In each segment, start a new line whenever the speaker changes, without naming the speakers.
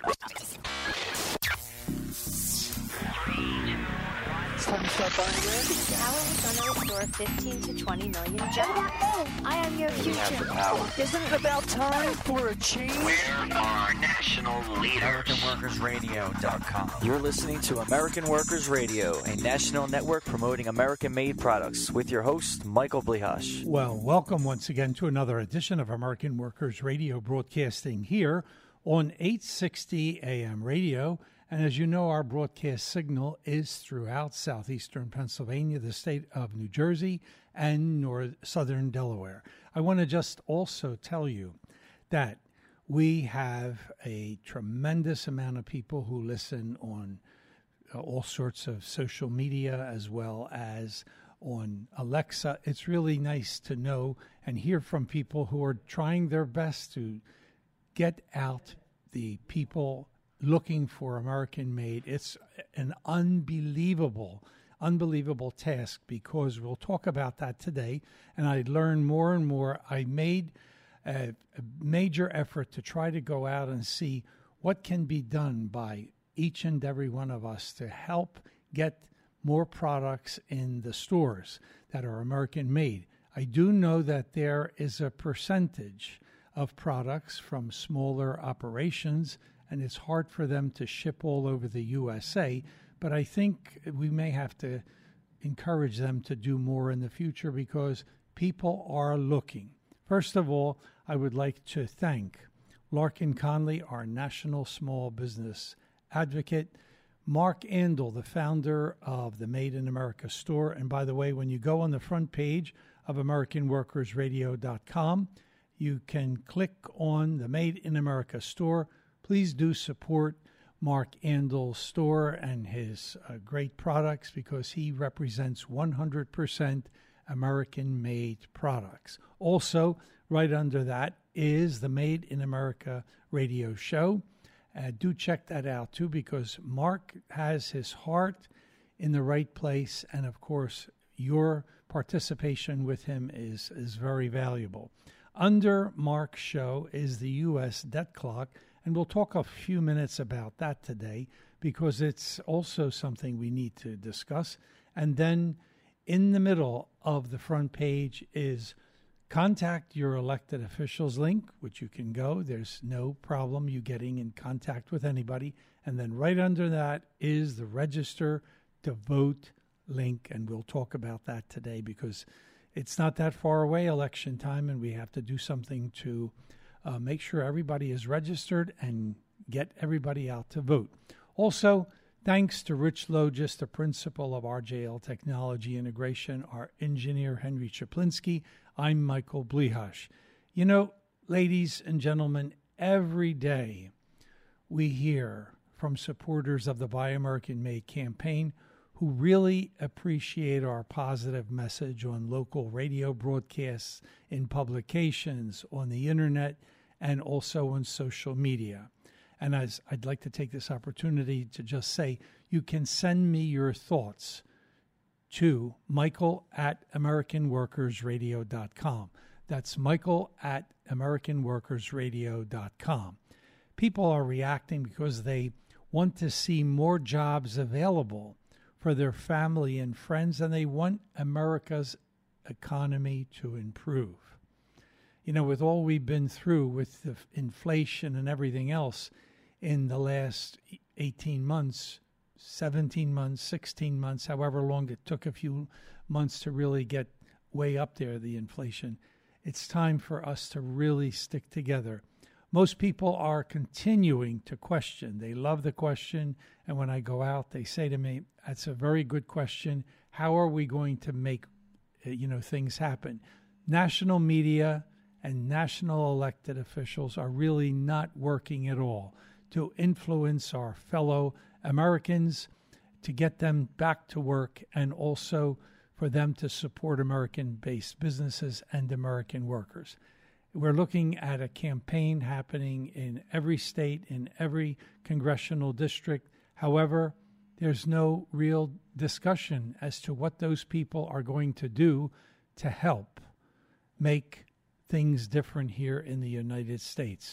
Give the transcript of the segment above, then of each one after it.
It's time to start buying Randy.
How are we going to restore 15 to 20 million jobs? I am your future.
Isn't it about time for a change?
Where are national leaders?
AmericanWorkersRadio.com.
You're listening to American Workers Radio, a national network promoting American-made products, with your host, Michael Blihash.
Well, welcome once again to another edition of American Workers Radio, broadcasting here on 860 AM radio. And as you know, our broadcast signal is throughout southeastern Pennsylvania, the state of New Jersey, and southern Delaware. I want to just also tell you that we have a tremendous amount of people who listen on all sorts of social media as well as on Alexa. It's really nice to know and hear from people who are trying their best to get out the people looking for American-made. It's an unbelievable task, because we'll talk about that today. And I learned more and more. I made a major effort to try to go out and see what can be done by each and every one of us to help get more products in the stores that are American-made. I do know that there is a percentage of products from smaller operations, and it's hard for them to ship all over the USA, but I think we may have to encourage them to do more in the future because people are looking. First of all, I would like to thank Larkin Conley, our National Small Business Advocate, Mark Andel, the founder of the Made in America store. And by the way, when you go on the front page of AmericanWorkersRadio.com, you can click on the Made in America store. Please do support Mark Andel's store and his great products, because he represents 100% American-made products. Also, right under that is the Made in America radio show. Do check that out, too, because Mark has his heart in the right place, and, of course, your participation with him is very valuable. Under Mark's show is the U.S. debt clock, and we'll talk a few minutes about that today because it's also something we need to discuss. And then in the middle of the front page is Contact Your Elected Officials link, which you can go. There's no problem you getting in contact with anybody. And then right under that is the Register to Vote link, and we'll talk about that today because it's not that far away, election time, and we have to do something to make sure everybody is registered and get everybody out to vote. Also, thanks to Rich Logis, the principal of RJL Technology Integration, our engineer, Henry Chaplinsky. I'm Michael Blihash. You know, ladies and gentlemen, every day we hear from supporters of the Buy American Made campaign who really appreciate our positive message on local radio broadcasts, in publications, on the internet, and also on social media. And as I'd like to take this opportunity to just say, you can send me your thoughts to Michael@AmericanWorkersRadio.com. That's Michael@AmericanWorkersRadio.com. People are reacting because they want to see more jobs available for their family and friends, and they want America's economy to improve. You know, with all we've been through with the inflation and everything else in the last 18 months, 17 months, 16 months, however long it took a few months to really get way up there, the inflation, it's time for us to really stick together. Most people are continuing to question. They love the question, and when I go out, they say to me, that's a very good question. How are we going to make things happen? National media and national elected officials are really not working at all to influence our fellow Americans, to get them back to work, and also for them to support American-based businesses and American workers. We're looking at a campaign happening in every state, in every congressional district. However, there's no real discussion as to what those people are going to do to help make things different here in the United States.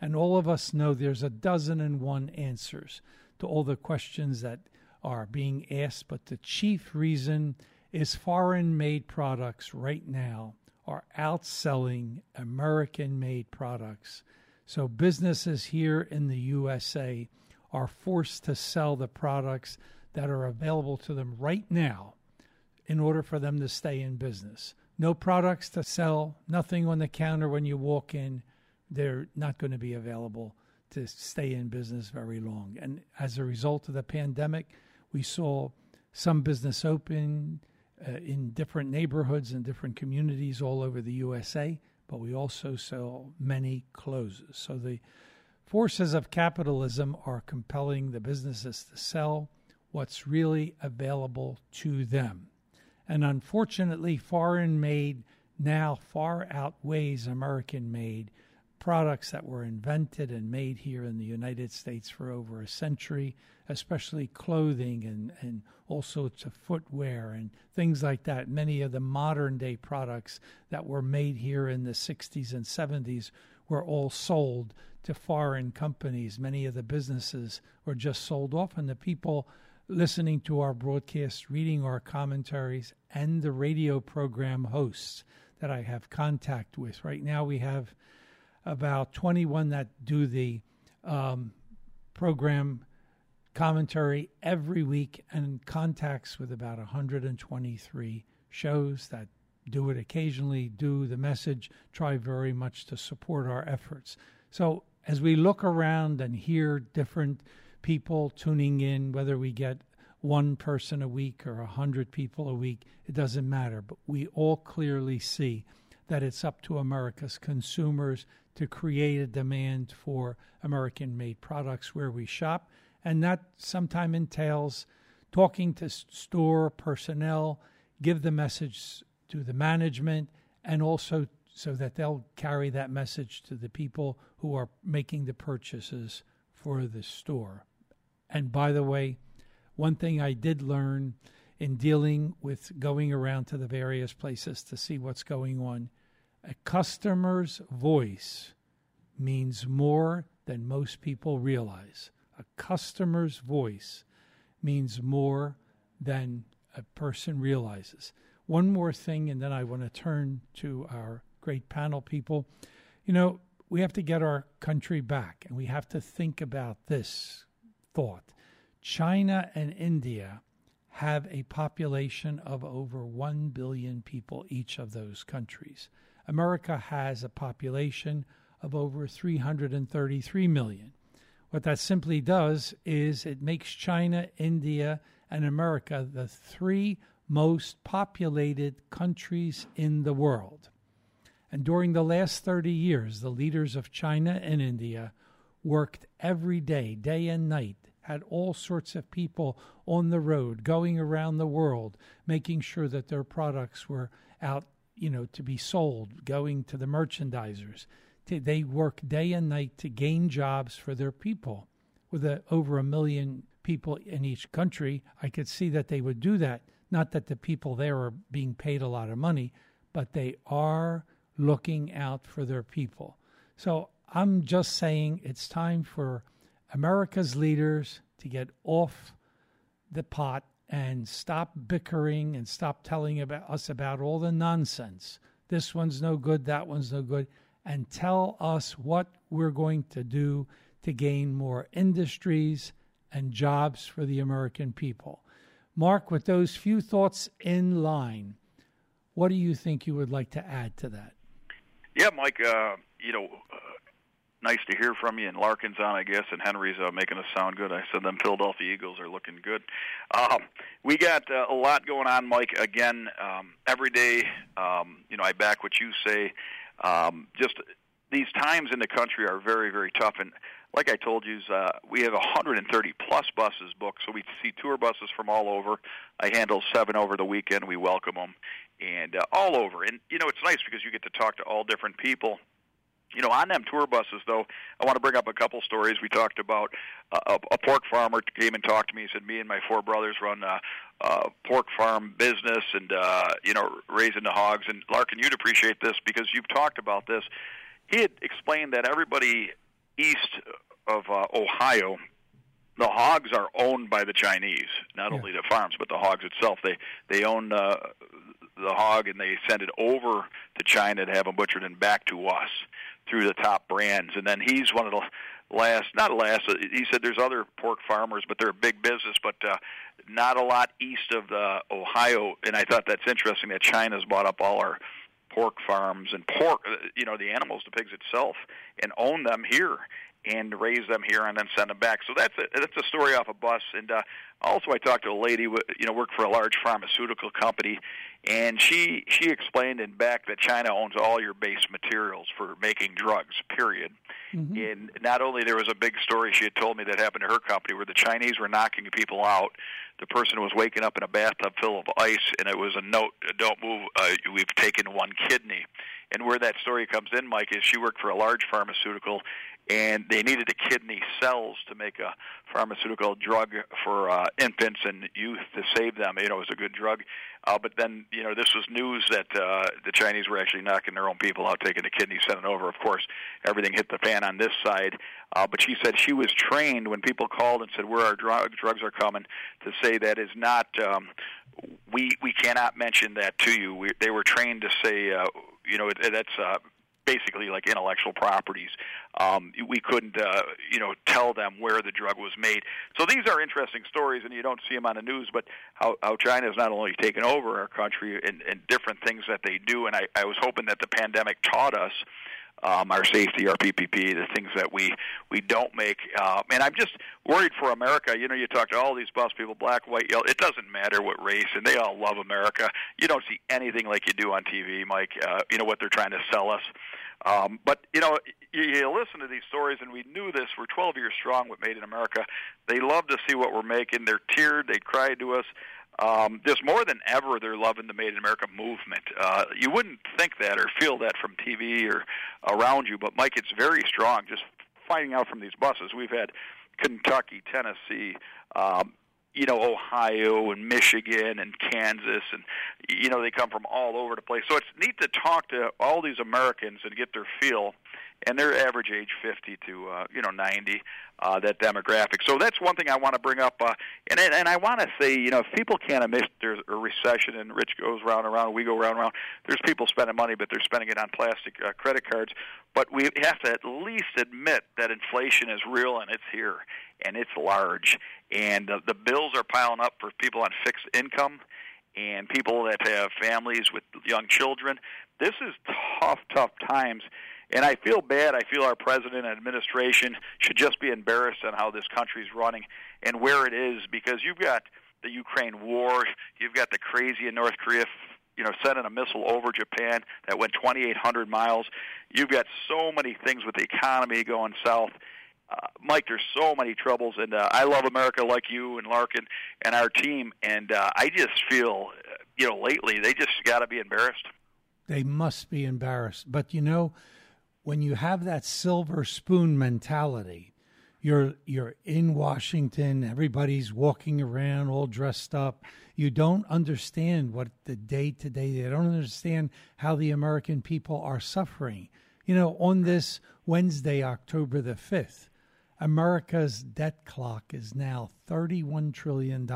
And all of us know there's 1,001 answers to all the questions that are being asked, but the chief reason is foreign-made products right now are outselling American-made products. So businesses here in the USA are forced to sell the products that are available to them right now in order for them to stay in business. No products to sell, nothing on the counter when you walk in. They're not going to be available to stay in business very long. And as a result of the pandemic, we saw some business open in different neighborhoods and different communities all over the USA, but we also saw many closes. So the forces of capitalism are compelling the businesses to sell what's really available to them. And unfortunately, foreign-made now far outweighs American-made products that were invented and made here in the United States for over a century, especially clothing and all sorts of footwear and things like that. Many of the modern-day products that were made here in the 60s and 70s were all sold to foreign companies. Many of the businesses were just sold off, and the people listening to our broadcasts, reading our commentaries, and the radio program hosts that I have contact with. Right now we have about 21 that do the program commentary every week, and contacts with about 123 shows that do it occasionally, do the message, try very much to support our efforts. So as we look around and hear different people tuning in, whether we get one person a week or 100 people a week, it doesn't matter. But we all clearly see that it's up to America's consumers to create a demand for American-made products where we shop. And that sometimes entails talking to store personnel, give the message to the management, and also so that they'll carry that message to the people who are making the purchases for the store. And by the way, one thing I did learn in dealing with going around to the various places to see what's going on, a customer's voice means more than most people realize. A customer's voice means more than a person realizes. One more thing, and then I want to turn to our great panel people. You know, we have to get our country back, and we have to think about this thought. China and India have a population of over 1 billion people, each of those countries. America has a population of over 333 million. What that simply does is it makes China, India, and America the three most populated countries in the world. And during the last 30 years, the leaders of China and India worked every day, day and night, had all sorts of people on the road, going around the world, making sure that their products were out, to be sold, going to the merchandisers. They work day and night to gain jobs for their people. With over 1 million people in each country, I could see that they would do that. Not that the people there are being paid a lot of money, but they are looking out for their people. So I'm just saying it's time for America's leaders to get off the pot and stop bickering and stop telling us about all the nonsense. This one's no good, that one's no good, and tell us what we're going to do to gain more industries and jobs for the American people. Mark, with those few thoughts in line, what do you think you would like to add to that?
Yeah, Mike, nice to hear from you, and Larkin's on, I guess, and Henry's making us sound good. I said them Philadelphia Eagles are looking good. We got a lot going on, Mike. Again, every day, I back what you say. Just these times in the country are very, very tough, and like I told you, we have 130-plus buses booked, so we see tour buses from all over. I handle 7 over the weekend. We welcome them, and all over. And, it's nice because you get to talk to all different people. On them tour buses, though, I want to bring up a couple stories. We talked about a pork farmer came and talked to me. He said, me and my 4 brothers run a pork farm business and, raising the hogs. And, Larkin, you'd appreciate this because you've talked about this. He had explained that everybody east of Ohio, the hogs are owned by the Chinese. Not only the farms, but the hogs itself. They own the hog, and they send it over to China to have them butchered and back to us through the top brands. And then he's one of the he said there's other pork farmers, but they're a big business, but not a lot east of the Ohio. And I thought that's interesting that China's bought up all our pork farms and pork, the animals, the pigs itself, and own them here and raise them here and then send them back. So that's a story off a bus. And also I talked to a lady who worked for a large pharmaceutical company, and she explained in back that China owns all your base materials for making drugs, period. Mm-hmm. And not only there was a big story she had told me that happened to her company where the Chinese were knocking people out. The person was waking up in a bathtub full of ice, and it was a note, "Don't move, we've taken one kidney." And where that story comes in, Mike, is she worked for a large pharmaceutical, and they needed the kidney cells to make a pharmaceutical drug for infants and youth to save them. It was a good drug. But then, this was news that the Chinese were actually knocking their own people out, taking the kidney, sending over. Of course, everything hit the fan on this side. But she said she was trained when people called and said, where our drugs are coming, to say that is not, we cannot mention that to you. They were trained to say, that's basically like intellectual properties. We couldn't, tell them where the drug was made. So these are interesting stories, and you don't see them on the news, but how China has not only taken over our country and different things that they do, and I was hoping that the pandemic taught us our safety, our PPP, the things that we don't make. And I'm just worried for America. You talk to all these bus people, black, white, yellow. It doesn't matter what race, and they all love America. You don't see anything like you do on TV, Mike, what they're trying to sell us. But, you listen to these stories, and we knew this. We're 12 years strong with Made in America. They love to see what we're making. They're teared. They cried to us. Just more than ever, they're loving the Made in America movement. You wouldn't think that or feel that from TV or around you, but, Mike, it's very strong. Just finding out from these buses. We've had Kentucky, Tennessee, Ohio and Michigan and Kansas, and, they come from all over the place. So it's neat to talk to all these Americans and get their feel, and their average age 50 to, 90, that demographic. So that's one thing I want to bring up. And I want to say, if people can't admit there's a recession and rich goes round and round, we go round and round, there's people spending money, but they're spending it on plastic credit cards. But we have to at least admit that inflation is real, and it's here, and it's large. And the bills are piling up for people on fixed income and people that have families with young children. This is tough times. And I feel bad. I feel our president and administration should just be embarrassed on how this country's running and where it is, because you've got the Ukraine war, you've got the crazy in North Korea, sending a missile over Japan that went 2,800 miles. You've got so many things with the economy going south. Mike, there's so many troubles, and I love America like you and Larkin and our team, and I just feel, lately they just got to be embarrassed.
They must be embarrassed. But, when you have that silver spoon mentality, you're in Washington, everybody's walking around all dressed up. You don't understand what the day-to-day, they don't understand how the American people are suffering. On this Wednesday, October the 5th, America's debt clock is now $31 trillion.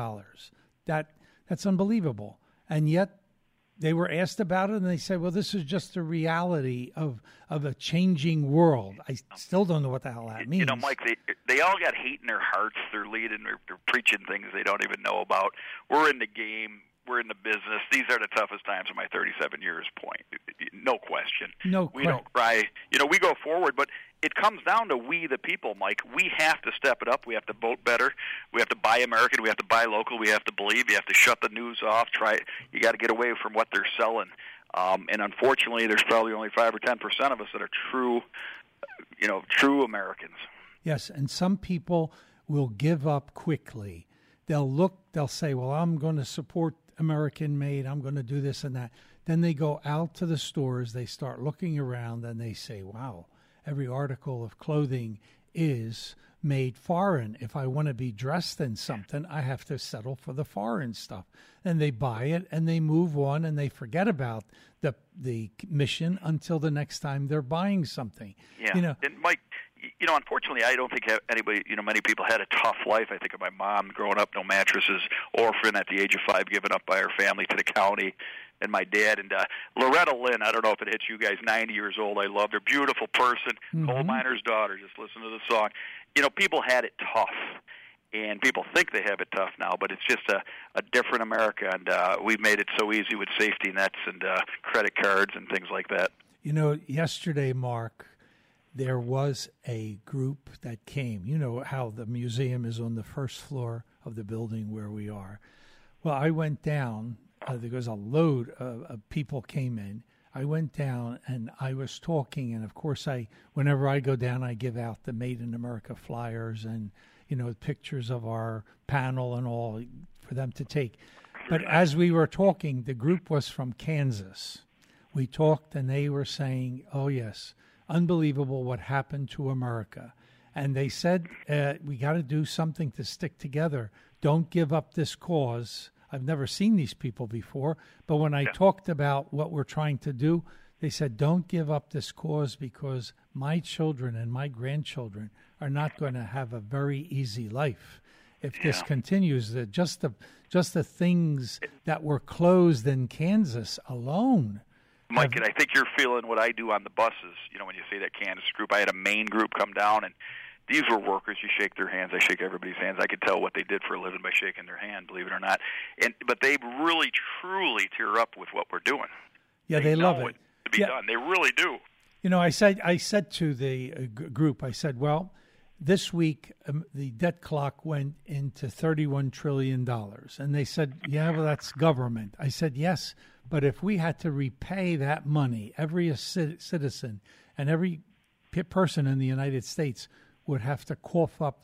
That's unbelievable. And yet, they were asked about it, and they said, well, this is just a reality of a changing world. I still don't know what the hell that means.
Mike, they all got hate in their hearts. They're leading, they're preaching things they don't even know about. We're in the game. We're in the business. These are the toughest times of my 37 years, point. No question. We don't cry. We go forward, but it comes down to we, the people, Mike. We have to step it up. We have to vote better. We have to buy American. We have to buy local. We have to believe. You have to shut the news off. You got to get away from what they're selling. And unfortunately, there's probably only 5 or 10% of us that are true Americans.
Yes, and some people will give up quickly. They'll say, well, I'm going to support American made, I'm going to do this and that. Then they go out to the stores, they start looking around, and they say, wow, every article of clothing is made foreign. If I want to be dressed in something, I have to settle for the foreign stuff. And they buy it, and they move on, and they forget about the mission until the next time they're buying something.
Yeah, and Mike, unfortunately, I don't think anybody, many people had a tough life. I think of my mom growing up, no mattresses, orphan at the age of 5, given up by her family to the county, and my dad. And Loretta Lynn, I don't know if it hits you guys, 90 years old. I loved her. Beautiful person, coal miner's daughter. Just listen to the song. People had it tough. And people think they have it tough now, but it's just a different America, and we've made it so easy with safety nets and credit cards and things like that.
Yesterday, Mark, there was a group that came. You know how the museum is on the first floor of the building where we are. Well, I went down. There was a load of people came in. I went down, and I was talking, and, of course, whenever I go down, I give out the Made in America flyers and pictures of our panel and all for them to take. But as we were talking, the group was from Kansas. We talked, and they were saying, oh, yes, unbelievable what happened to America. And they said, we got to do something to stick together. Don't give up this cause. I've never seen these people before. But when I talked about what we're trying to do, they said, don't give up this cause because my children and my grandchildren are not going to have a very easy life if this continues. Just the things that were closed in Kansas alone.
Mike, and I think you're feeling what I do on the buses. When you say that Kansas group, I had a Maine group come down, and these were workers. You shake their hands. I shake everybody's hands. I could tell what they did for a living by shaking their hand, believe it or not. But they really, truly tear up with what we're doing.
Yeah, they love it.
To be done. They really do.
I said to the group, I said, well, this week the debt clock went into $31 trillion. And they said, yeah, well, that's government. I said, yes, but if we had to repay that money, every citizen and every person in the United States would have to cough up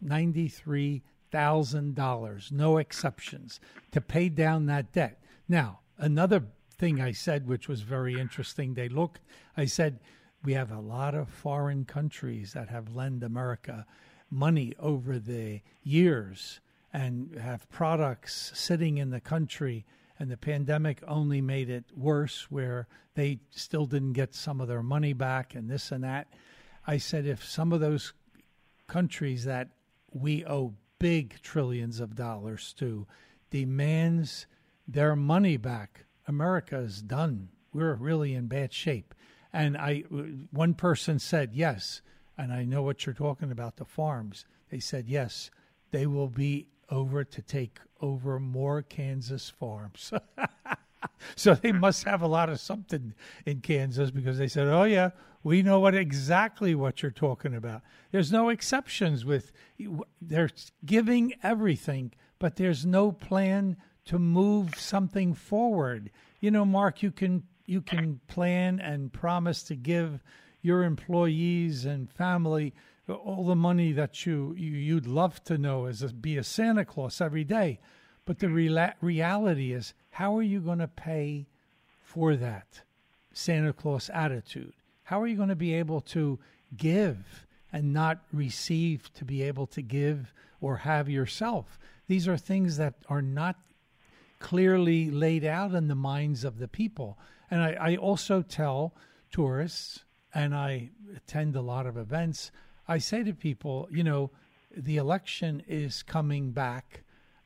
$93,000, no exceptions, to pay down that debt. Now, another thing I said, which was very interesting, I said, we have a lot of foreign countries that have lent America money over the years and have products sitting in the country, and the pandemic only made it worse where they still didn't get some of their money back and this and that. I said, if some of those countries that we owe big trillions of dollars to demands their money back, America is done. We're really in bad shape. And one person said, yes, and I know what you're talking about, the farms. They said, yes, they will be over to take over more Kansas farms. So they must have a lot of something in Kansas because they said, oh, yeah, we know exactly what you're talking about. There's no exceptions they're giving everything, but there's no plan to move something forward. Mark, you can plan and promise to give your employees and family all the money that you'd love to know be a Santa Claus every day. But the reality is, how are you going to pay for that Santa Claus attitude? How are you going to be able to give and not receive to be able to give or have yourself? These are things that are not clearly laid out in the minds of the people. And I also tell tourists, and I attend a lot of events, I say to people, the election is coming back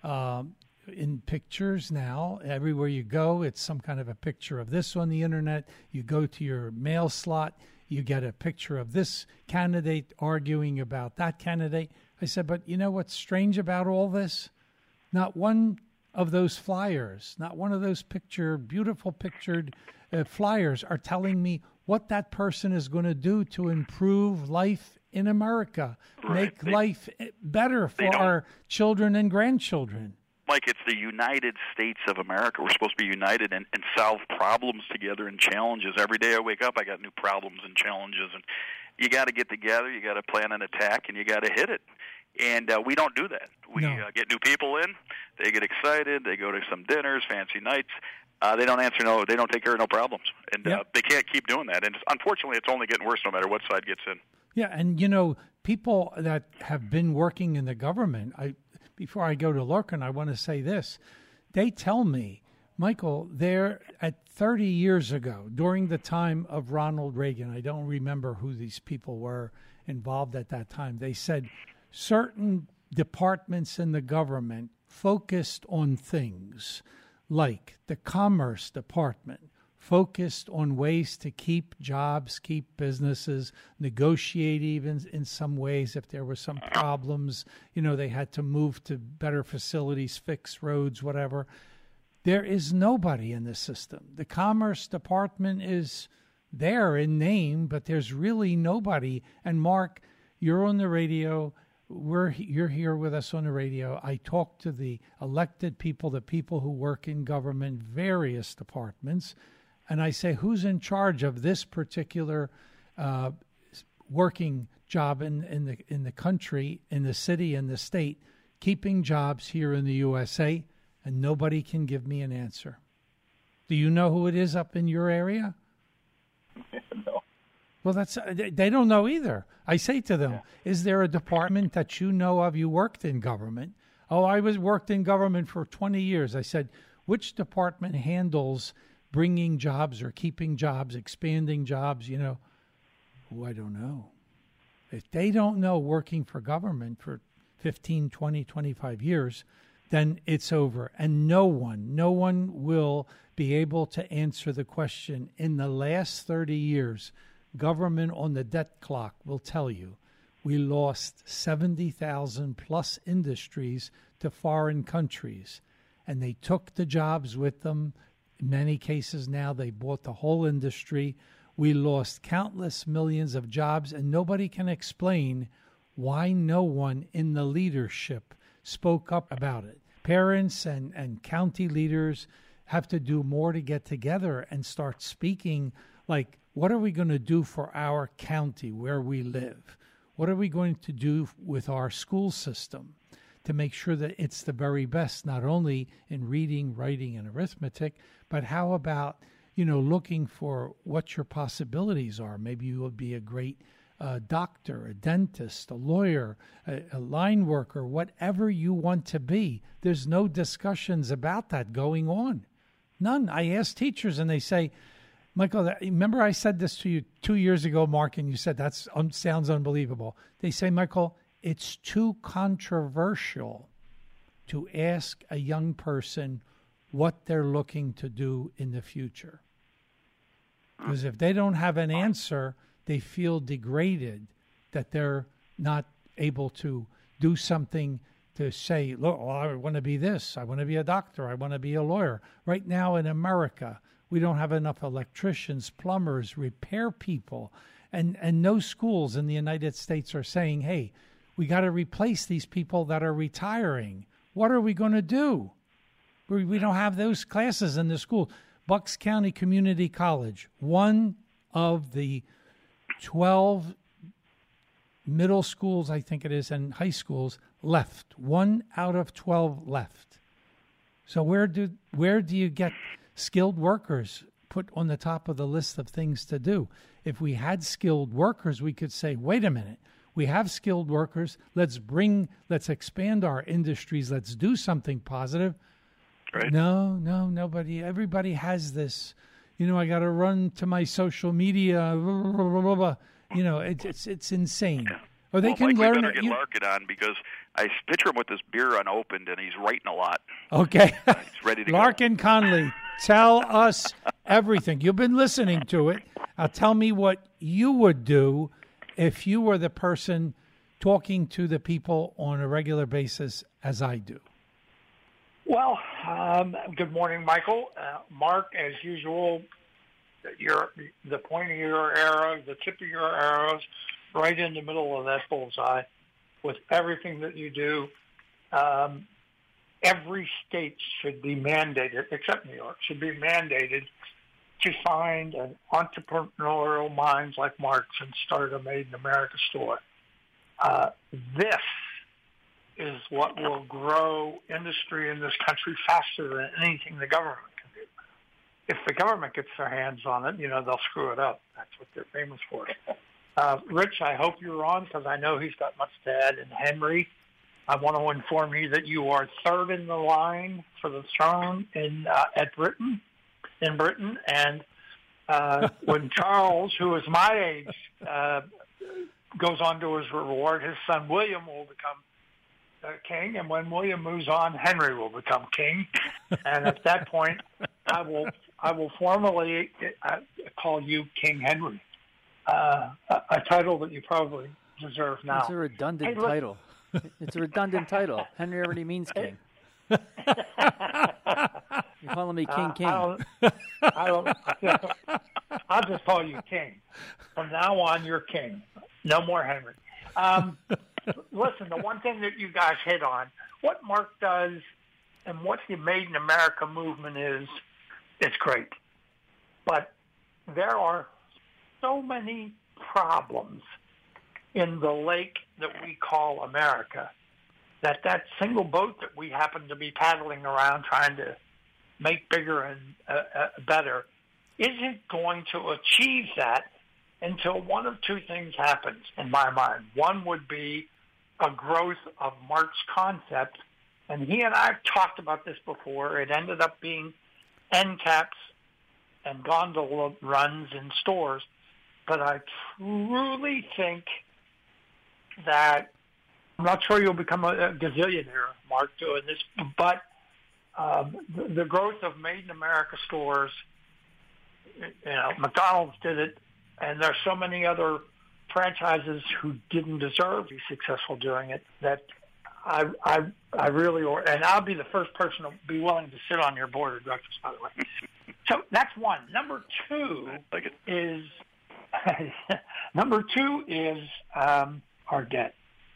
in pictures now. Everywhere you go, it's some kind of a picture of this on the internet. You go to your mail slot, you get a picture of this candidate arguing about that candidate. I said, but you know what's strange about all this? Not one of those flyers, not one of those beautiful pictured flyers are telling me what that person is going to do to improve life in America, make life better for our children and grandchildren.
Mike, it's the United States of America. We're supposed to be united and solve problems together and challenges. Every day I wake up, I got new problems and challenges, and you got to get together, you got to plan an attack, and you got to hit it. And we don't do that. We get new people in, they get excited, they go to some dinners, fancy nights. They don't answer no. They don't take care of no problems, and they can't keep doing that. And unfortunately, it's only getting worse no matter what side gets in.
Yeah, and people that have been working in the government. Before I go to Lurkin, I want to say this: they tell me, Michael, they're at 30 years ago, during the time of Ronald Reagan. I don't remember who these people were involved at that time. They said certain departments in the government focused on things like the Commerce Department focused on ways to keep jobs, keep businesses, negotiate even in some ways if there were some problems. They had to move to better facilities, fix roads, whatever. There is nobody in the system. The Commerce Department is there in name, but there's really nobody. And Mark, you're on the radio. You're here with us on the radio. I talk to the elected people, the people who work in government, various departments, and I say, who's in charge of this particular working job in the country, in the city, in the state, keeping jobs here in the USA? And nobody can give me an answer. Do you know who it is up in your area?
No.
Well, they don't know either. I say to them, is there a department that you know of? You worked in government. Oh, I worked in government for 20 years. I said, which department handles bringing jobs or keeping jobs, expanding jobs? Oh, I don't know. If they don't know working for government for 15, 20, 25 years, then it's over. And no one will be able to answer the question. In the last 30 years, government on the debt clock will tell you we lost 70,000 plus industries to foreign countries, and they took the jobs with them. In many cases now, they bought the whole industry. We lost countless millions of jobs, and nobody can explain why no one in the leadership spoke up about it. Parents and county leaders have to do more to get together and start speaking like, what are we going to do for our county where we live? What are we going to do with our school system to make sure that it's the very best, not only in reading, writing, and arithmetic, but how about, looking for what your possibilities are? Maybe you will be a great doctor, a dentist, a lawyer, a line worker, whatever you want to be. There's no discussions about that going on. None. I ask teachers and they say, Michael, remember I said this to you 2 years ago, Mark, and you said that sounds unbelievable. They say, Michael, it's too controversial to ask a young person what they're looking to do in the future. Because if they don't have an answer, they feel degraded that they're not able to do something to say, look, I want to be this. I want to be a doctor. I want to be a lawyer. Right now in America, we don't have enough electricians, plumbers, repair people. And no schools in the United States are saying, hey, we got to replace these people that are retiring. What are we going to do? We don't have those classes in the school. Bucks County Community College, one of the 12 middle schools, I think it is, and high schools left. 1 out of 12 left. So where do you get skilled workers put on the top of the list of things to do? If we had skilled workers, we could say, wait a minute, we have skilled workers. Let's expand our industries. Let's do something positive.
Right.
No, nobody. Everybody has this. I got to run to my social media. Blah, blah, blah, blah. It's insane.
Yeah.
Or they can
Mike,
learn.
We better get Larkin on because I picture him with this beer unopened and he's writing a lot.
Okay.
He's ready to
Larkin
go.
Conley, tell us everything. You've been listening to it. Tell me what you would do if you were the person talking to the people on a regular basis as I do.
Well, good morning, Michael. Mark, as usual, the point of your arrow, the tip of your arrows, right in the middle of that bullseye with everything that you do. Every state should be mandated, except New York, should be mandated to find an entrepreneurial minds like Mark's and start a Made in America store. This is what will grow industry in this country faster than anything the government can do. If the government gets their hands on it, they'll screw it up. That's what they're famous for. Rich, I hope you're on because I know he's got much to add. And Henry, I want to inform you that you are third in the line for the throne in Britain. And when Charles, who is my age, goes on to his reward, his son William will become king, and when William moves on, Henry will become king. And at that point, I will formally call you King Henry, a title that you probably deserve now.
It's a redundant title. It's a redundant title. Henry already means king. You're calling me King.
I'll just call you King. From now on, you're King. No more Henry. Listen, the one thing that you guys hit on, what Mark does and what the Made in America movement is, it's great. But there are so many problems in the lake that we call America that single boat that we happen to be paddling around trying to make bigger and better isn't going to achieve that until one of two things happens, in my mind. One would be a growth of Mark's concept, and he and I have talked about this before. It ended up being end caps and gondola runs in stores, but I truly think that I'm not sure you'll become a gazillionaire, Mark, doing this, but the growth of Made in America stores, McDonald's did it, and there's so many other franchises who didn't deserve to be successful doing it that I really, and I'll be the first person to be willing to sit on your board of directors, by the way. So that's one. Number two is our debt.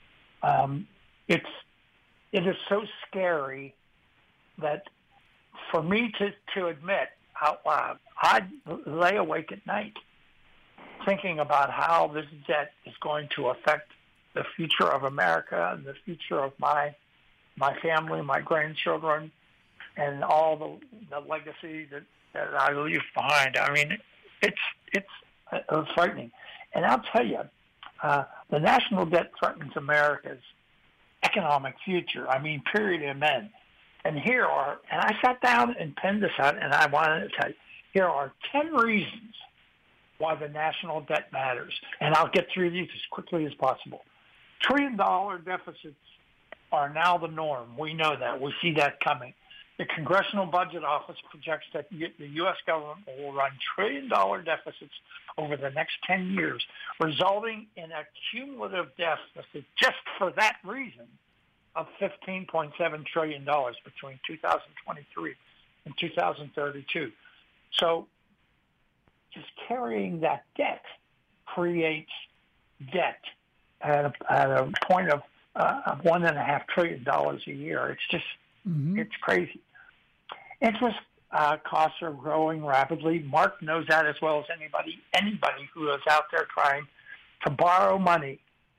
It is so scary that for me to admit out loud, I lay awake at night thinking about how this debt is going to affect the future of America and the future of my family, my grandchildren, and all the legacy that I leave behind. I mean, it's frightening. And I'll tell you, the national debt threatens America's economic future. I mean, period and end. And I sat down and penned this out, and I wanted to tell you, here are 10 reasons why the national debt matters. And I'll get through these as quickly as possible. $1 trillion deficits are now the norm. We know that. We see that coming. The Congressional Budget Office projects that the U.S. government will run $1 trillion deficits over the next 10 years, resulting in a cumulative deficit just for that reason of $15.7 trillion between 2023 and 2032. So just carrying that debt creates debt at a point of $1.5 trillion a year. It's just, it's crazy. Interest costs are growing rapidly. Mark knows that as well as anybody who is out there trying to borrow money.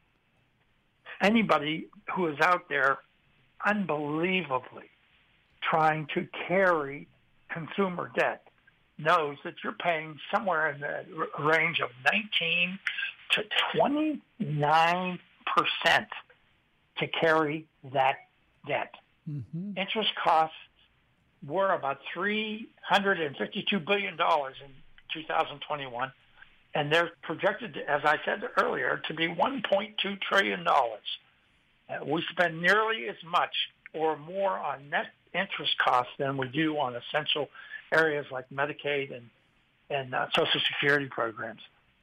Anybody who is out there unbelievably trying to carry consumer debt knows that you're paying somewhere in the range of 19 to 29% to carry that debt. Mm-hmm. Interest costs were about $352 billion in 2021, and they're projected, as I said earlier, to be $1.2 trillion. We spend nearly as much or more on net interest costs than we do on essential areas like Medicaid and Social Security programs.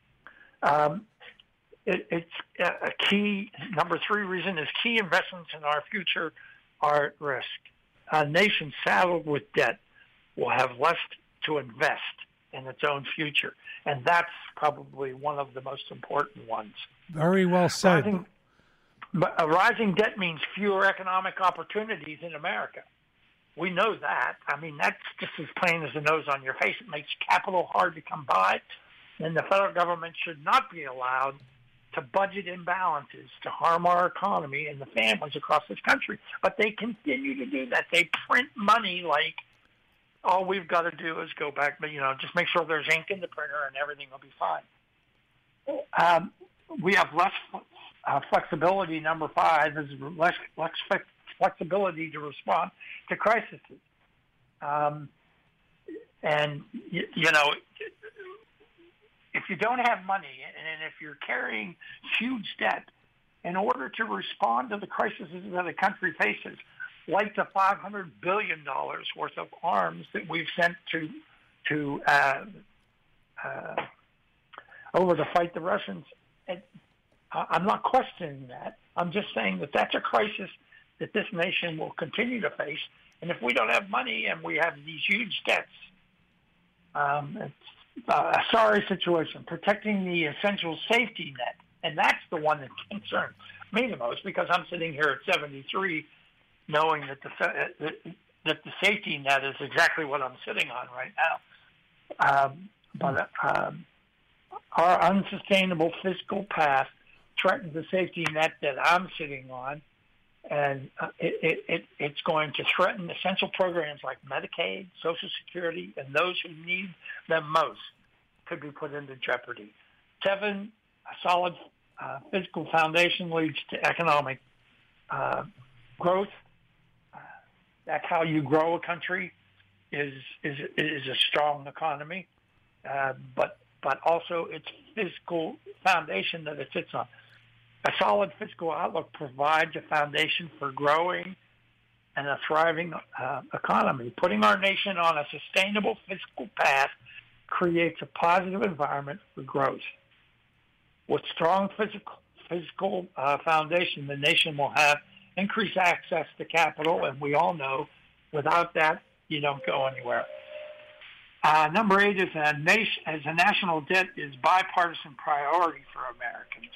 It's a key, number 3 reason is key investments in our future are at risk. A nation saddled with debt will have less to invest in its own future, and that's probably one of the most important ones.
Very well said.
Rising debt means fewer economic opportunities in America. We know that. I mean, that's just as plain as the nose on your face. It makes capital hard to come by, and the federal government should not be allowed to budget imbalances to harm our economy and the families across this country. But they continue to do that. They print money like all we've got to do is go back, just make sure there's ink in the printer and everything will be fine. We have less flexibility. Number 5 is less flexibility to respond to crises. And, if you don't have money and if you're carrying huge debt, in order to respond to the crises that the country faces, like the $500 billion worth of arms that we've sent to over to fight the Russians, I'm not questioning that. I'm just saying that that's a crisis that this nation will continue to face. And if we don't have money and we have these huge debts, it's a sorry situation. Protecting the essential safety net, and that's the one that concerns me the most, because I'm sitting here at 73 knowing that the safety net is exactly what I'm sitting on right now. But our unsustainable fiscal path threatens the safety net that I'm sitting on, and it's going to threaten essential programs like Medicaid, Social Security, and those who need them most could be put into jeopardy. 7, a solid fiscal foundation leads to economic growth. That's how you grow a country, is a strong economy, but also its fiscal foundation that it sits on. A solid fiscal outlook provides a foundation for growing and a thriving economy. Putting our nation on a sustainable fiscal path creates a positive environment for growth. With strong fiscal foundation, the nation will have increased access to capital, and we all know without that, you don't go anywhere. Number 8 is as a national debt is bipartisan priority for Americans.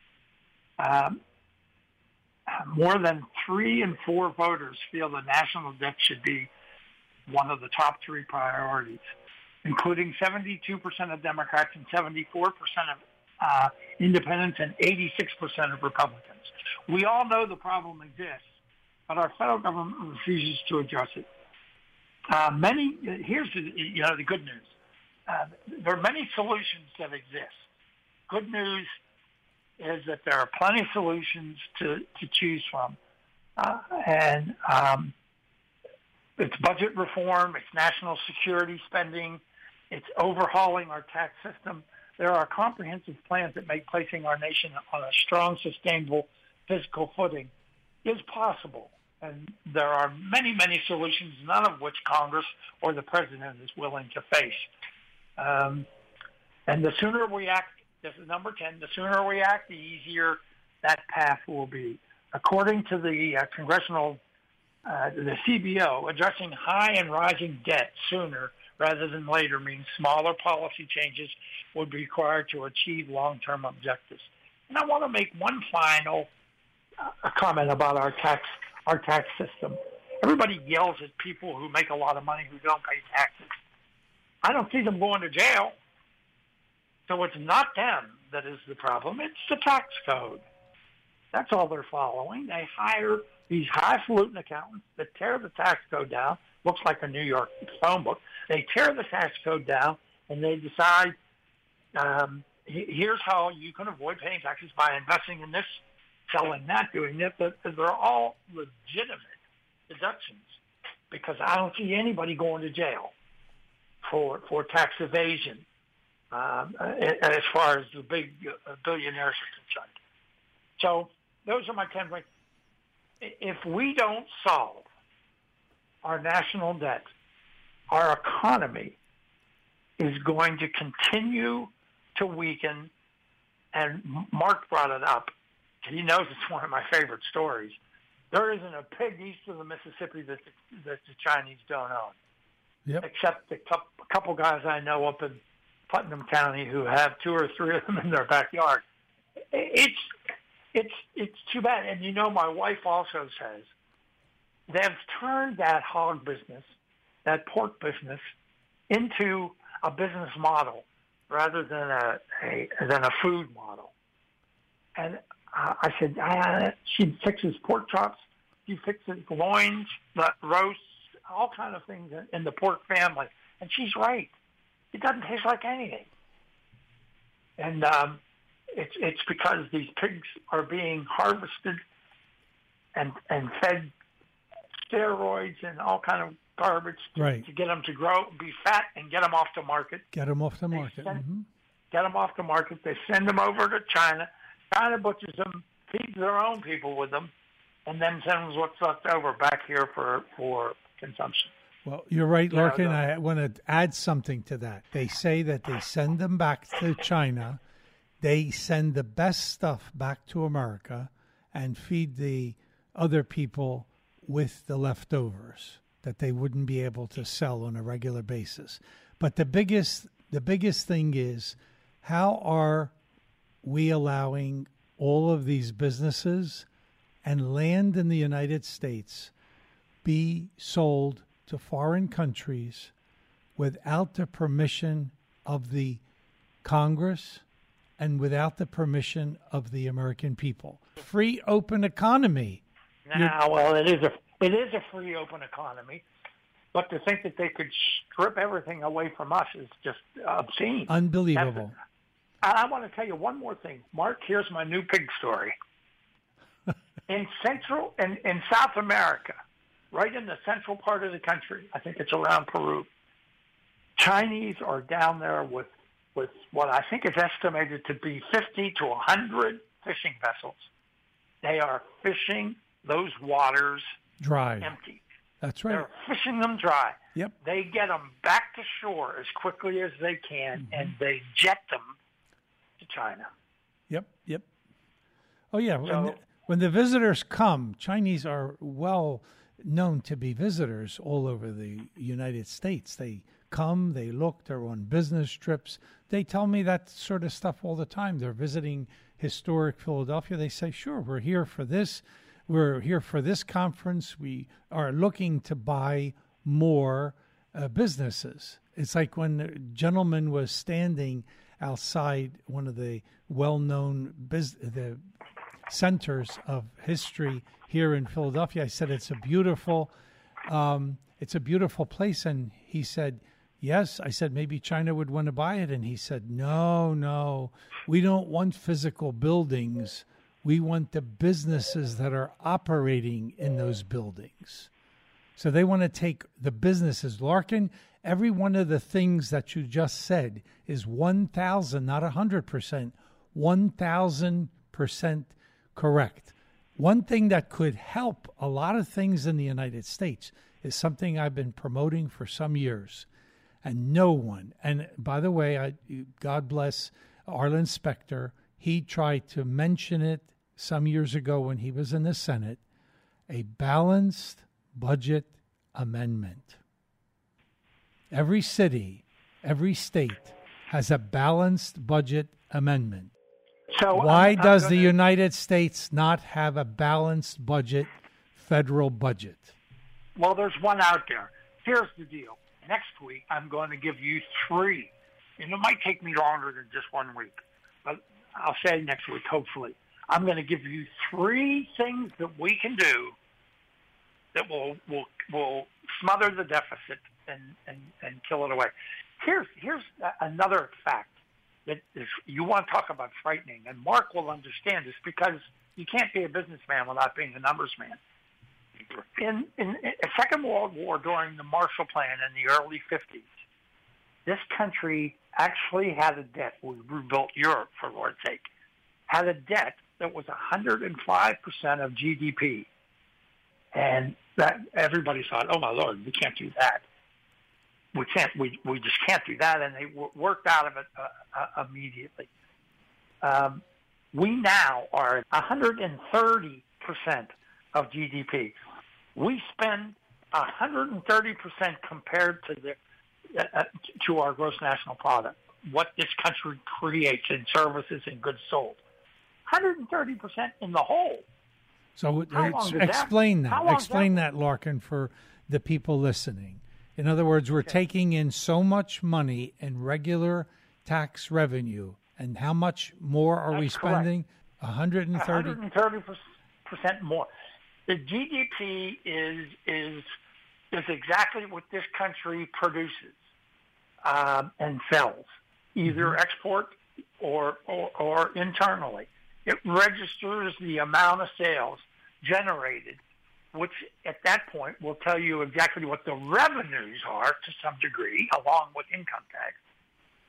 More than 3 in 4 voters feel the national debt should be one of the top 3 priorities, including 72% of Democrats and 74% of independents and 86% of Republicans. We all know the problem exists, but our federal government refuses to address it. Here's the good news. There are many solutions that exist. Good news is that there are plenty of solutions to choose from. And it's budget reform, it's national security spending, it's overhauling our tax system. There are comprehensive plans that make placing our nation on a strong, sustainable fiscal footing is possible. And there are many, many solutions, none of which Congress or the president is willing to face. And the sooner we act, this is number 10, the sooner we act, the easier that path will be. According to the the CBO, addressing high and rising debt sooner rather than later means smaller policy changes would be required to achieve long-term objectives. And I want to make one final comment about our tax system. Everybody yells at people who make a lot of money who don't pay taxes. I don't see them going to jail. So it's not them that is the problem. It's the tax code. That's all they're following. They hire these highfalutin accountants that tear the tax code down. Looks like a New York phone book. They tear the tax code down, and they decide, here's how you can avoid paying taxes by investing in this, selling that, doing that. But they're all legitimate deductions, because I don't see anybody going to jail for tax evasion as far as the big billionaires are concerned. So those are my 10 points. If we don't solve our national debt, our economy is going to continue to weaken. And Mark brought it up. He knows it's one of my favorite stories. There isn't a pig east of the Mississippi that the Chinese don't own. Yep. Except a couple guys I know up in Putnam County who have 2 or 3 of them in their backyard. It's too bad. And my wife also says they've turned that hog business, that pork business, into a business model rather than a food model. And I said, she fixes pork chops, she fixes loins, roasts, all kind of things in the pork family. And she's right. It doesn't taste like anything. And it's because these pigs are being harvested and fed steroids and all kind of garbage to get them to grow, be fat, and get them off the market.
Get them off the market.
get them off the market. They send them over to China. China butchers them, feeds their own people with them, and then sends what's left over back here for consumption.
Well, you're right, Larkin. I want to add something to that. They say that they send them back to China. They send the best stuff back to America and feed the other people with the leftovers that they wouldn't be able to sell on a regular basis. But the biggest thing is, how are we allowing all of these businesses and land in the United States be sold to foreign countries without the permission of the Congress and without the permission of the American people? Free, open economy.
Well, it is a free, open economy, but to think that they could strip everything away from us is just obscene.
Unbelievable.
I want to tell you one more thing. Mark, here's my new pig story. In Central and in South America, right in the central part of the country, I think it's around Peru, Chinese are down there with what I think is estimated to be 50 to 100 fishing vessels. They are fishing those waters
dry,
empty.
That's right.
They're fishing them dry.
Yep.
They get them back to shore as quickly as they can, and they jet them to China.
Yep. Oh, yeah. When the visitors come, Chinese are well known to be visitors all over the United States. They come, they look, they're on business trips. They tell me that sort of stuff all the time. They're visiting historic Philadelphia. They say, sure, we're here for this. We're here for this conference. We are looking to buy more businesses. It's like when a gentleman was standing outside one of the well-known the centers of history here in Philadelphia. I said, it's a beautiful place. And he said, yes. I said, maybe China would want to buy it. And he said, no, we don't want physical buildings. We want the businesses that are operating in those buildings. So they want to take the businesses. Larkin, every one of the things that you just said is 1,000, not 100%, 1,000% correct. One thing that could help a lot of things in the United States is something I've been promoting for some years. And no one, and by the way, God bless Arlen Specter, he tried to mention it some years ago when he was in the Senate, a balanced budget amendment. Every city, every state has a balanced budget amendment.
So
why does the United States not have a balanced budget, federal budget?
Well, there's one out there. Here's the deal. Next week, I'm going to give you 3. And it might take me longer than just 1 week, but I'll say next week, hopefully. I'm going to give you 3 things that we can do that will smother the deficit and kill it away. Here's another fact that is, you want to talk about frightening, and Mark will understand this because you can't be a businessman without being a numbers man. In the Second World War, during the Marshall Plan in the early 50s, this country actually had a debt. We rebuilt Europe, for Lord's sake. Had a debt that was 105% of GDP. And that everybody thought, oh, my Lord, we can't do that. We just can't do that. And they worked out of it immediately. We now are at 130% of GDP. We spend 130% compared to our gross national product, what this country creates in services and goods sold. 130% in the whole.
So explain that. Explain that, Larkin, for the people listening. In other words, we're taking in so much money in regular tax revenue, and how much more are we spending? 130%
more. The GDP is exactly what this country produces and sells, either export or internally. It registers the amount of sales generated, which at that point will tell you exactly what the revenues are to some degree, along with income tax.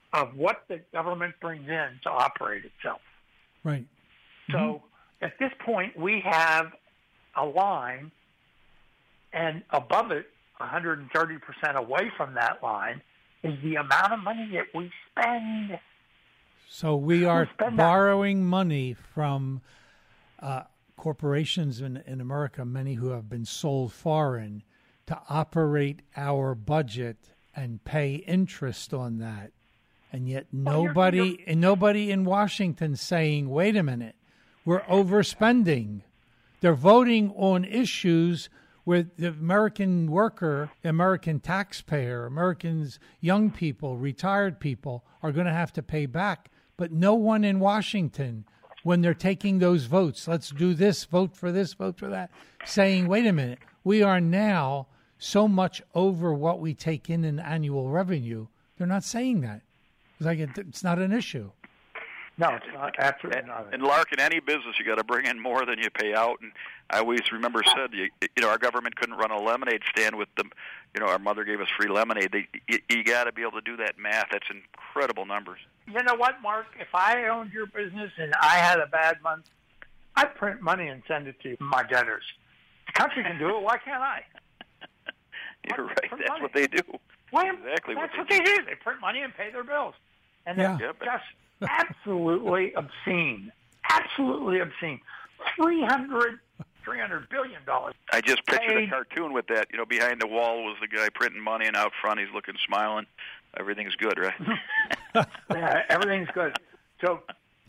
of what the government brings in to operate itself.
Right.
So at this point, we have a line, and above it, 130% away from that line, is the amount of money that we spend.
So we are borrowing money from corporations in America, many who have been sold foreign, to operate our budget and pay interest on that. And yet nobody in Washington saying, wait a minute, we're overspending. They're voting on issues where the American worker, American taxpayer, Americans, young people, retired people are going to have to pay back. But no one in Washington, when they're taking those votes, let's do this, vote for this, vote for that, saying, wait a minute, we are now so much over what we take in annual revenue. They're not saying that. It's like it's not an issue.
No, it's not. Absolutely not.
And Lark, in any business, you got to bring in more than you pay out. And I always remember said, our government couldn't run a lemonade stand with them. Our mother gave us free lemonade. You got to be able to do that math. That's incredible numbers.
You know what, Mark? If I owned your business and I had a bad month, I'd print money and send it to my debtors. The country can do it. Why can't I?
You're right. That's what they do. Exactly
that's what they do. They print money and pay their bills. And it's just absolutely obscene. Absolutely obscene. $300 billion.
I just pictured a cartoon with that. Behind the wall was the guy printing money, and out front he's looking, smiling. Everything's good, right?
Yeah, everything's good. So,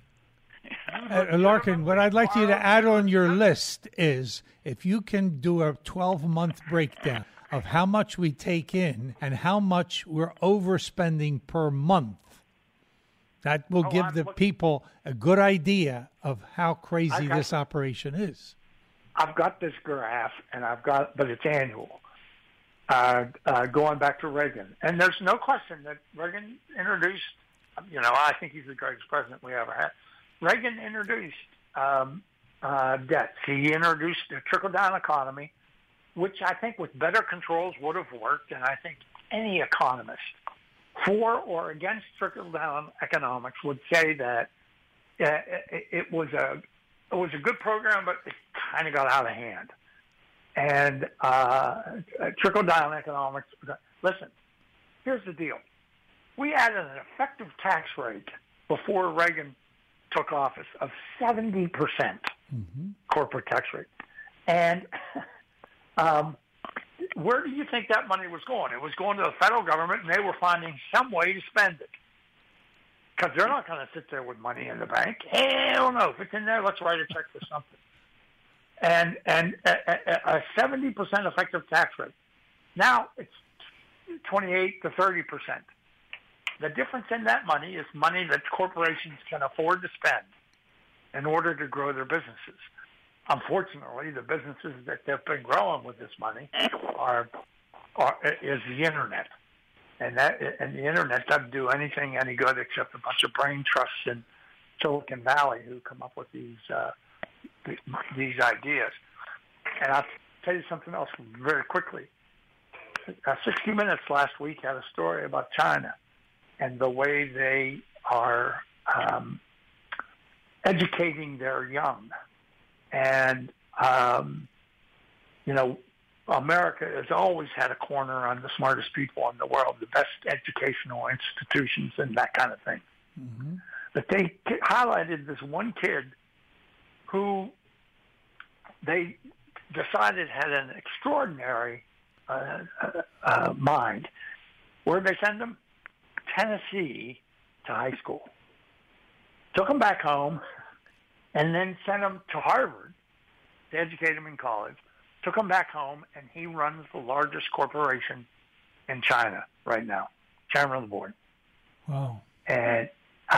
Larkin, what I'd like you to add on your list is if you can do a 12-month breakdown of how much we take in and how much we're overspending per month. That will give the people a good idea of how crazy this operation is.
I've got this graph, but it's annual, going back to Reagan. And there's no question that Reagan introduced, I think he's the greatest president we ever had. Reagan introduced debts. He introduced a trickle-down economy, which I think with better controls would have worked, and I think any economist for or against trickle-down economics would say that it was a good program, but it kind of got out of hand. And trickle-down economics, listen, here's the deal. We had an effective tax rate before Reagan took office of 70% corporate tax rate. And where do you think that money was going? It was going to the federal government, and they were finding some way to spend it. Because they're not going to sit there with money in the bank. Hell no. If it's in there, let's write a check for something. And a 70% effective tax rate. Now it's 28 to 30%. The difference in that money is money that corporations can afford to spend in order to grow their businesses. Unfortunately, the businesses that they've been growing with this money is the internet, and the internet doesn't do anything any good except a bunch of brain trusts in Silicon Valley who come up with these ideas. And I'll tell you something else very quickly. 60 Minutes last week had a story about China and the way they are educating their young. And, America has always had a corner on the smartest people in the world, the best educational institutions and that kind of thing. Mm-hmm. But they highlighted this one kid who they decided had an extraordinary mind. Where did they send him? Tennessee to high school. Took him back home and then sent him to Harvard to educate him in college. Took him back home, and he runs the largest corporation in China right now, chairman of the board.
Wow.
And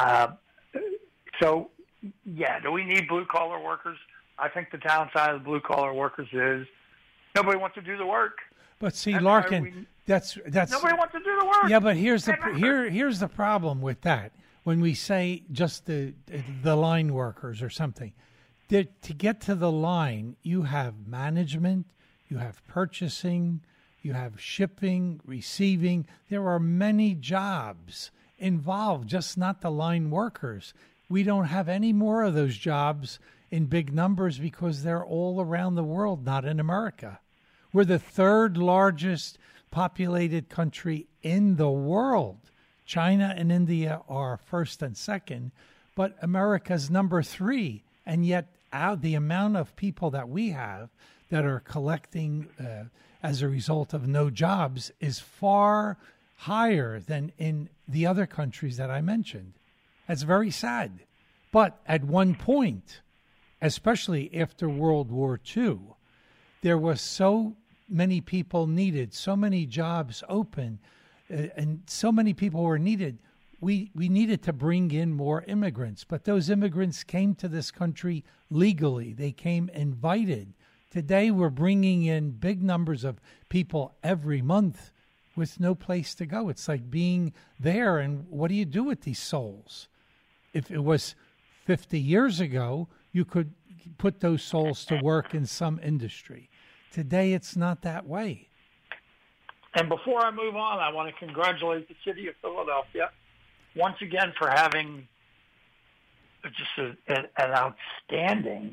so, do we need blue-collar workers? I think the downside of blue-collar workers is nobody wants to do the work.
But see, Larkin, that's
nobody wants to do the work.
Yeah, but here's the problem with that. When we say just the line workers or something, to get to the line, you have management, you have purchasing, you have shipping, receiving. There are many jobs involved, just not the line workers. We don't have any more of those jobs in big numbers because they're all around the world, not in America. We're the third largest populated country in the world. China and India are first and second, but America's number 3. And yet the amount of people that we have that are collecting as a result of no jobs is far higher than in the other countries that I mentioned. That's very sad. But at one point, especially after World War II, there was so many people needed, so many jobs open, and so many people were needed. We needed to bring in more immigrants, but those immigrants came to this country legally. They came invited. Today, we're bringing in big numbers of people every month with no place to go. It's like being there, and what do you do with these souls? If it was 50 years ago, you could put those souls to work in some industry. Today, it's not that way.
And before I move on, I want to congratulate the city of Philadelphia once again for having just an outstanding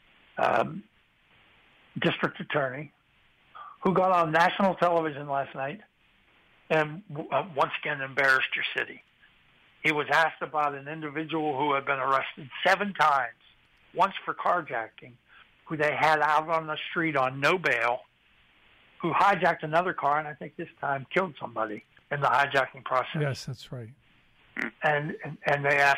district attorney who got on national television last night and once again embarrassed your city. He was asked about an individual who had been arrested 7 times, once for carjacking, who they had out on the street on no bail, who hijacked another car, and I think this time killed somebody in the hijacking process.
Yes, that's right.
And they asked,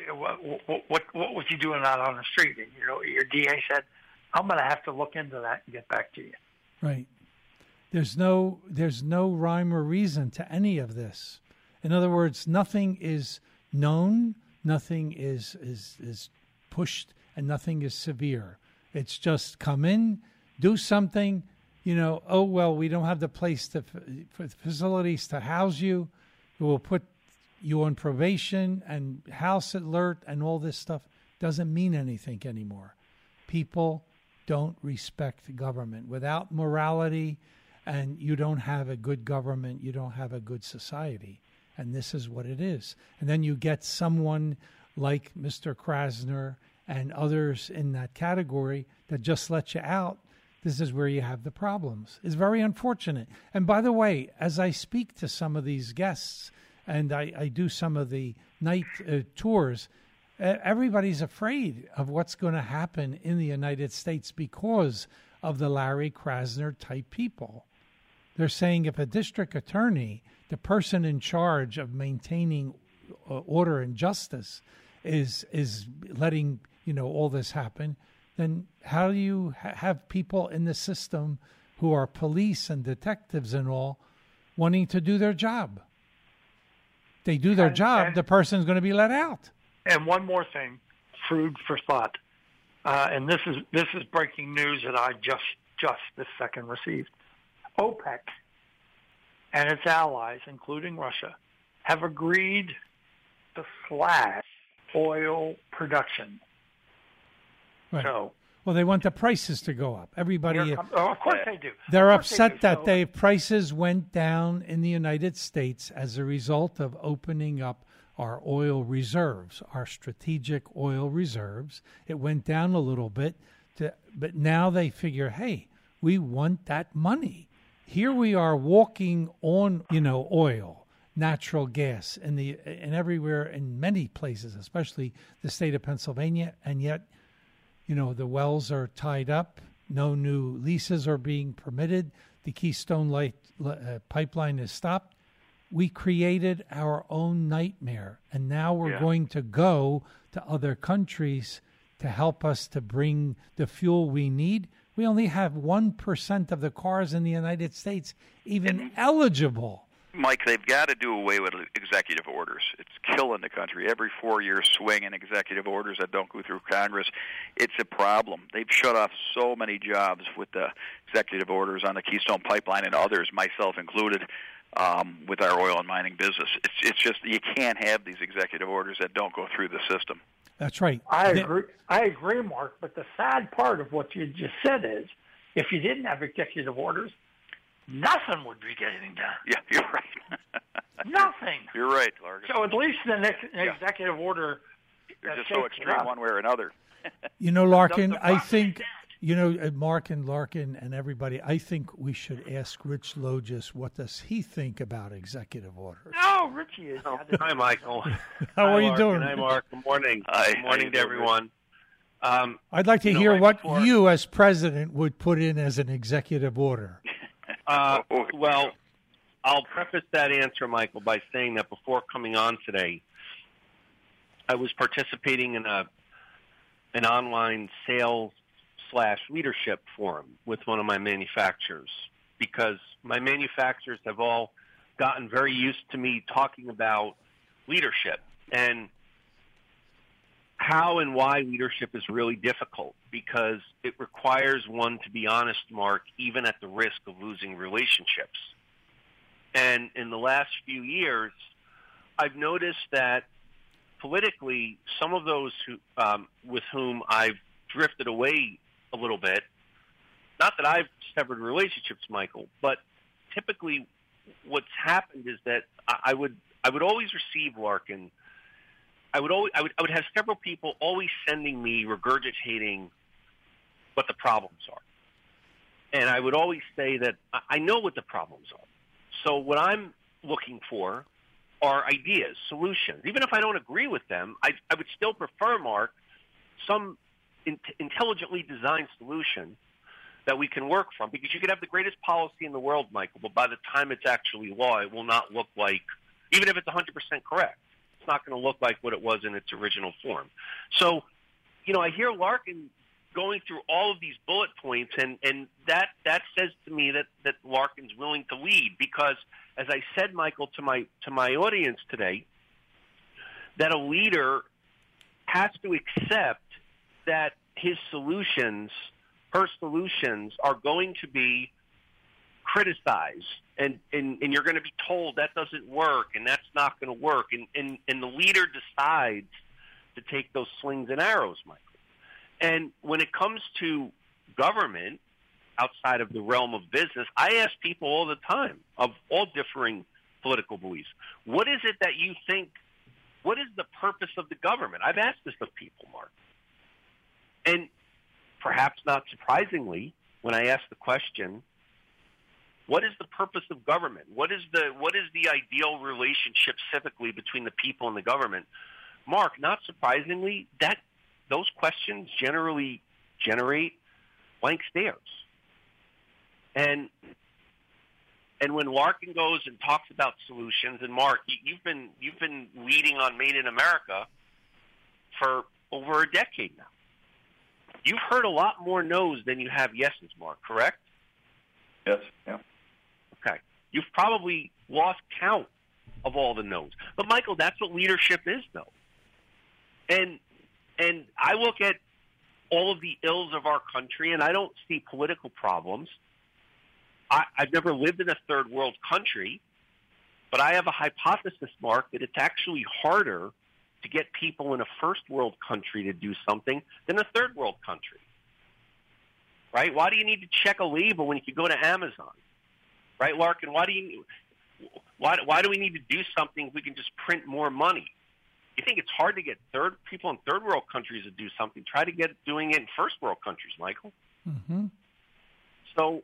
what was you doing out on the street? And your DA said, I'm going to have to look into that and get back to you.
Right. There's no rhyme or reason to any of this. In other words, nothing is known, nothing is pushed, and nothing is severe. It's just come in, do something. Oh well, we don't have the place for facilities to house you. We'll put you on probation and house alert and all this stuff. Doesn't mean anything anymore. People don't respect government. Without morality, and you don't have a good government, you don't have a good society. And this is what it is. And then you get someone like Mr. Krasner and others in that category that just let you out. This is where you have the problems. It's very unfortunate. And by the way, as I speak to some of these guests and I do some of the night tours, everybody's afraid of what's going to happen in the United States because of the Larry Krasner type people. They're saying if a district attorney, the person in charge of maintaining order and justice, is letting all this happen, then how do you have people in the system who are police and detectives and all wanting to do their job? They do their job, the person's going to be let out.
And one more thing, food for thought, and this is breaking news that I just this second received. OPEC and its allies, including Russia, have agreed to slash oil production.
Right.
So,
well, they want the prices to go up. Everybody,
of course they do.
They're upset that the prices went down in the United States as a result of opening up our oil reserves, our strategic oil reserves. It went down a little bit, but now they figure, hey, we want that money. Here we are walking on, oil, natural gas, and everywhere in many places, especially the state of Pennsylvania, and yet, the wells are tied up. No new leases are being permitted. The Keystone pipeline is stopped. We created our own nightmare, and now we're going to go to other countries to help us to bring the fuel we need. We only have 1% of the cars in the United States even eligible.
Mike, they've got to do away with executive orders. It's killing the country. Every 4-year swing in executive orders that don't go through Congress, it's a problem. They've shut off so many jobs with the executive orders on the Keystone Pipeline and others, myself included, with our oil and mining business. It's just you can't have these executive orders that don't go through the system.
That's right.
I agree, Mark, but the sad part of what you just said is if you didn't have executive orders, nothing would be getting done.
Yeah, you're right.
Nothing.
You're right, Larkin.
So at least the next executive order.
They're just so extreme one way or another.
You know, Larkin, I think, you know, Mark and Larkin and everybody, I think we should ask Rich Logis what does he think about executive orders.
Oh, Richie is.
Hi, Michael.
How are you
Larkin.
doing?
Hi, Mark. Good morning.
Hi.
Good morning to everyone.
I'd like to hear what you as president would put in as an executive order.
Well, I'll preface that answer, Michael, by saying that before coming on today, I was participating in an online sales/leadership forum with one of my manufacturers because my manufacturers have all gotten very used to me talking about leadership and how and why leadership is really difficult because it requires one to be honest, Mark, even at the risk of losing relationships. And in the last few years, I've noticed that politically, some of those who, with whom I've drifted away a little bit, not that I've severed relationships, Michael, but typically what's happened is that I would always receive, Larkin, I would have several people always sending me regurgitating what the problems are. And I would always say that I know what the problems are. So what I'm looking for are ideas, solutions. Even if I don't agree with them, I would still prefer, Mark, some intelligently designed solution that we can work from. Because you could have the greatest policy in the world, Michael, but by the time it's actually law, it will not look like, even if it's 100% correct, it's not going to look like what it was in its original form. So, you know, I hear Larkin going through all of these bullet points, and that says to me that Larkin's willing to lead because, as I said, Michael, to my audience today, that a leader has to accept that his solutions, her solutions, are going to be criticized, and you're going to be told that doesn't work, and that's not going to work, and the leader decides to take those slings and arrows, Michael. And when it comes to government, outside of the realm of business, I ask people all the time of all differing political beliefs, what is it that you think, what is the purpose of the government? I've asked this of people, Mark. And perhaps not surprisingly, when I ask the question, what is the purpose of government? What is the ideal relationship civically between the people and the government? Mark, not surprisingly, those questions generally generate blank stares. And when Larkin goes and talks about solutions, and Mark, you've been leading on Made in America for over a decade now. You've heard a lot more no's than you have yeses, Mark, correct?
Yes. Yeah.
Okay. You've probably lost count of all the no's. But Michael, that's what leadership is, though. And I look at all of the ills of our country, and I don't see political problems. I've never lived in a third world country, but I have a hypothesis, Mark, that it's actually harder to get people in a first world country to do something than a third world country. Right? Why do you need to check a label when you can go to Amazon? Right, Larkin? Why do we need to do something if we can just print more money? You think it's hard to get people in third world countries to do something? Try to get doing it in first world countries, Michael.
Mm-hmm.
So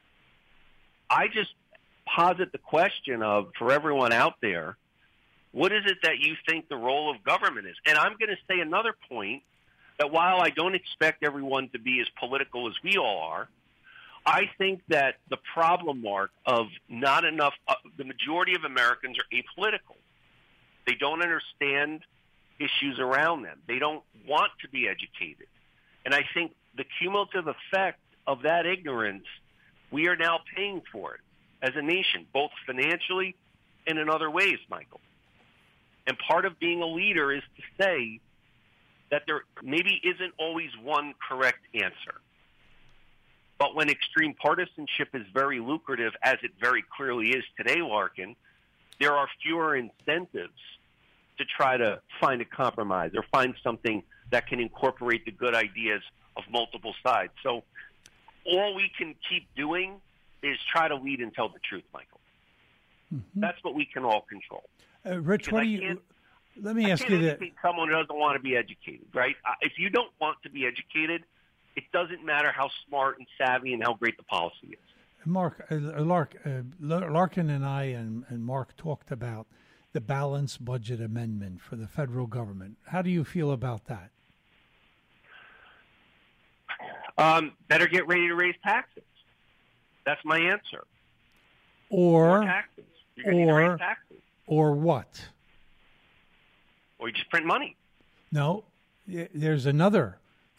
I just posit the question of, for everyone out there, what is it that you think the role of government is? And I'm going to say another point, that while I don't expect everyone to be as political as we all are, I think that the problem, Mark, of not enough, the majority of Americans are apolitical. They don't understand issues around them. They don't want to be educated. And I think the cumulative effect of that ignorance, we are now paying for it as a nation, both financially and in other ways, Michael. And part of being a leader is to say that there maybe isn't always one correct answer. But when extreme partisanship is very lucrative, as it very clearly is today, Larkin, there are fewer incentives to try to find a compromise or find something that can incorporate the good ideas of multiple sides. So all we can keep doing is try to lead and tell the truth, Michael. That's what we can all control.
Rich, what do you? Let me ask you that.
Someone who doesn't want to be educated, right? If you don't want to be educated, it doesn't matter how smart and savvy and how great the policy is.
Mark, Larkin and I and Mark talked about the balanced budget amendment for the federal government. How do you feel about that?
Better get ready to raise taxes. That's my answer.
Or
more taxes. You're going to raise taxes.
Or what?
Or you just print money.
No, there is another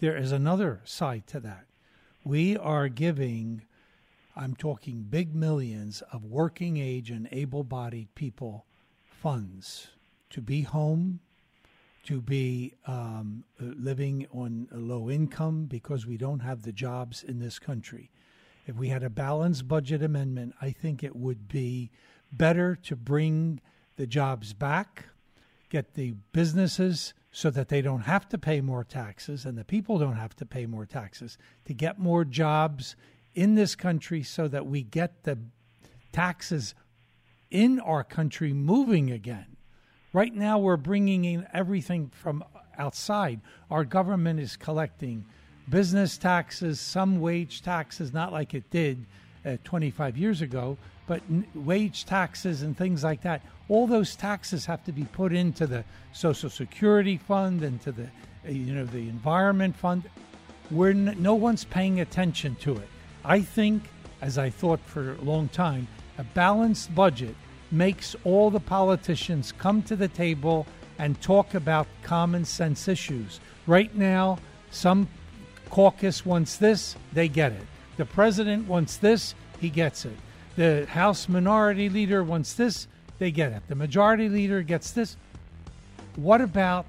side to that. We are giving, I'm talking big millions of working age and able-bodied people funds to be home, to be living on a low income because we don't have the jobs in this country. If we had a balanced budget amendment, I think it would be better to bring the jobs back, get the businesses so that they don't have to pay more taxes and the people don't have to pay more taxes, to get more jobs in this country so that we get the taxes in our country moving again. Right now, we're bringing in everything from outside. Our government is collecting business taxes, some wage taxes, not like it did 25 years ago, but wage taxes and things like that. All those taxes have to be put into the Social Security Fund and to the, the Environment Fund. No one's paying attention to it. I think, as I thought for a long time, a balanced budget makes all the politicians come to the table and talk about common sense issues. Right now, some caucus wants this, they get it. The president wants this, he gets it. The House Minority Leader wants this, they get it. The Majority Leader gets this. What about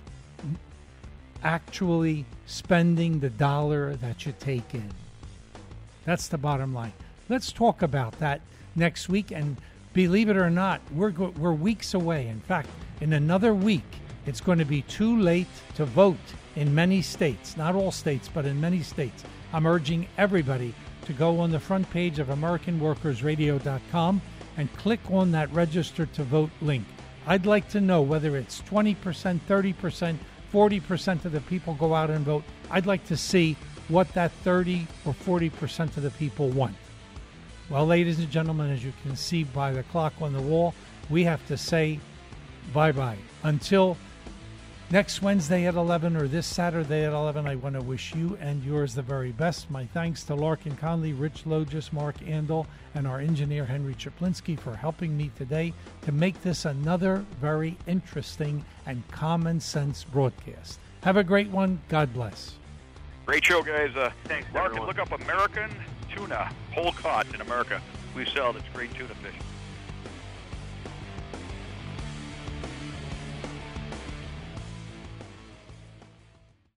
actually spending the dollar that you take in? That's the bottom line. Let's talk about that next week. And believe it or not, we're weeks away. In fact, in another week, it's going to be too late to vote in many states. Not all states, but in many states. I'm urging everybody to go on the front page of AmericanWorkersRadio.com and click on that register to vote link. I'd like to know whether it's 20%, 30%, 40% of the people go out and vote. I'd like to see what that 30 or 40% of the people want. Well, ladies and gentlemen, as you can see by the clock on the wall, we have to say bye-bye. Until next Wednesday at 11 or this Saturday at 11, I want to wish you and yours the very best. My thanks to Larkin Conley, Rich Logis, Mark Andel, and our engineer Henry Chaplinsky for helping me today to make this another very interesting and common sense broadcast. Have a great one. God bless.
Great show, guys.
Thanks,
Mark,
everyone.
look up American tuna, whole caught in America. We sell it. It's great tuna fish.